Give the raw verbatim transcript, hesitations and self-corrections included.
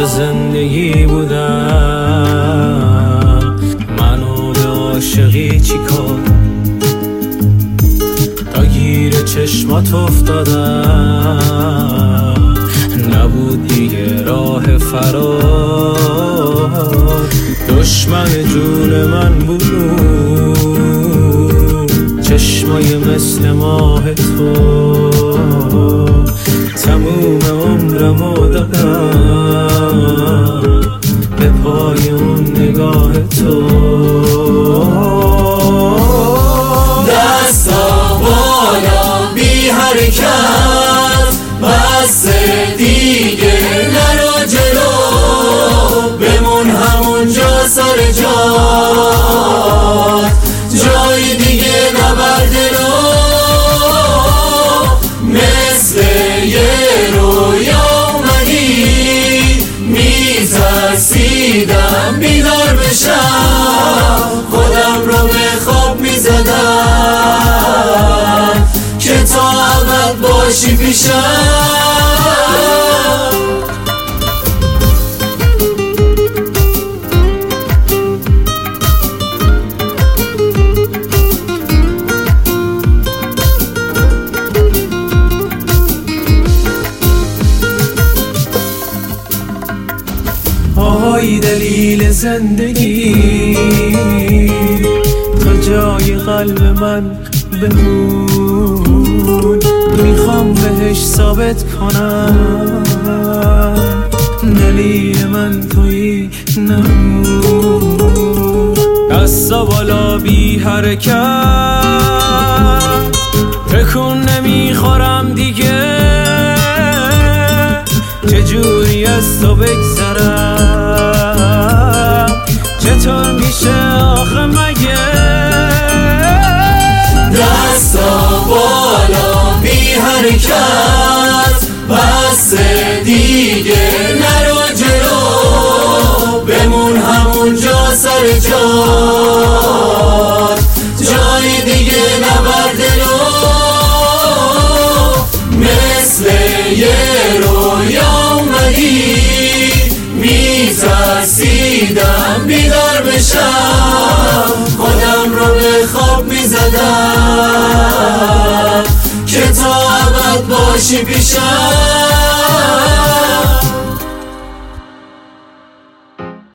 تو زندگی بودم، منو به عاشقی چی کار، تا گیر چشمات افتادم، نبود دیگه راه فرار. دشمن جون من بود چشمای مثل ماه تو، تموم عمرمو دادم به پای اون نگاه تو. دستا بالا بی حرکت، بس دیگه نرو جلو، بمون همونجا سر جات، جای دیگه نبرد رو. مثل یه رویا اومدی، میترسیدم بیدار بشم، خودم رو به خواب میزدم که تا ابد باشی پیشم. آهای دلیل زندگی، تا جای قلب من بمون، میخوام بهش ثابت کنم دلیل من تویی نمون. دستا بالا بی حرکت، تکون نمیخورم دیگه، چجوری از تو بگذرم، چطور میشه آخه مگه. دستا بالا بی حرکت، بس دیگه نرو جلو، بمون همونجا سر جات، جای دیگه نبرد رو. مثل یه رویا اومدی، میترسیدم بیدار بشم، خودم رو به خواب میزدم که تا ابد باشی پیشم.